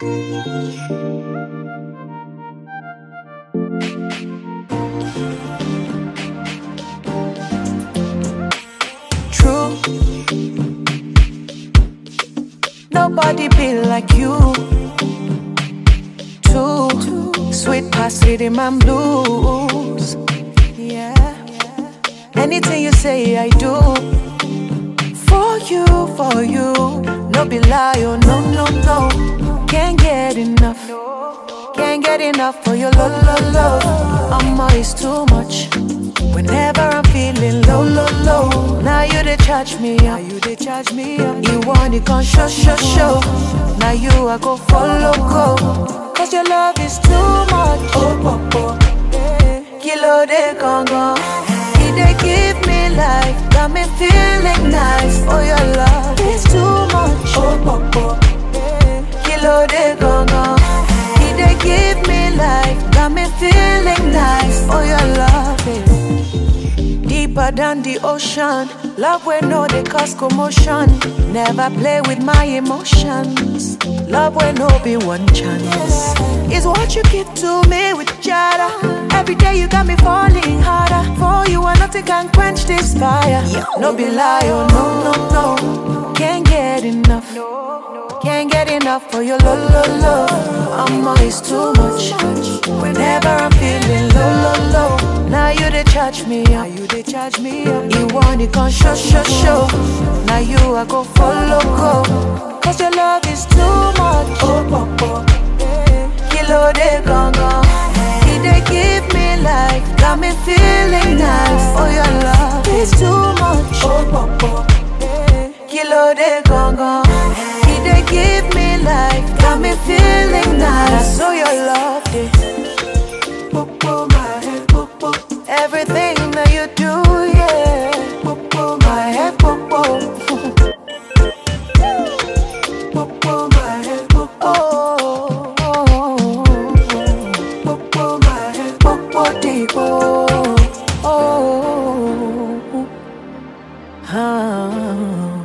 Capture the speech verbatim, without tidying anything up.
True, nobody be like you. Too sweet past rhythm and blues. Yeah, anything you say I do. For you, for you. No be lie, oh no, no, no. Can't get enough. Can't get enough for your love, love, love. Mama is too much. Whenever I'm feeling low, low, low. Now you they charge me up. Now you they charge me up. You want it, come show, show, show. Now you I go follow, go. Cause your love is too much. Oh, oh, oh. Kilo de gongo. He they give me life. Got me feeling nice. Oh, your love is too much. Oh, oh, oh. Kilo de gongo. He they give me life. Got me feeling nice. Oh, your love is deeper than the ocean. Love when no they cause commotion. Never play with my emotions. Love when no be one chance. Is what you give to me with jada. Every day you got me falling harder. For you and nothing can quench this fire. No be lie, oh no, no, no. Can't get enough. Can't get enough for your love, love, love. Mama is too much. Whenever I'm feeling low, low, low. Now you they charge me up. Now you they charge me up. You want it, come show, show, show. Now you I go follow, go. Cause your love is too much. Oh, oh, oh. Kilo de gongo. He they give me life. Got me feeling nice. Oh, your love is too much. Oh, oh, oh. Kilo de gongo. He they give me life. Got me feeling nice. So your love is popo my head, popo. Everything that you do, yeah. Popo my head, popo. Popo my head, popo. Oh, oh, oh. Popo my head, popo deepo. Oh, oh, oh.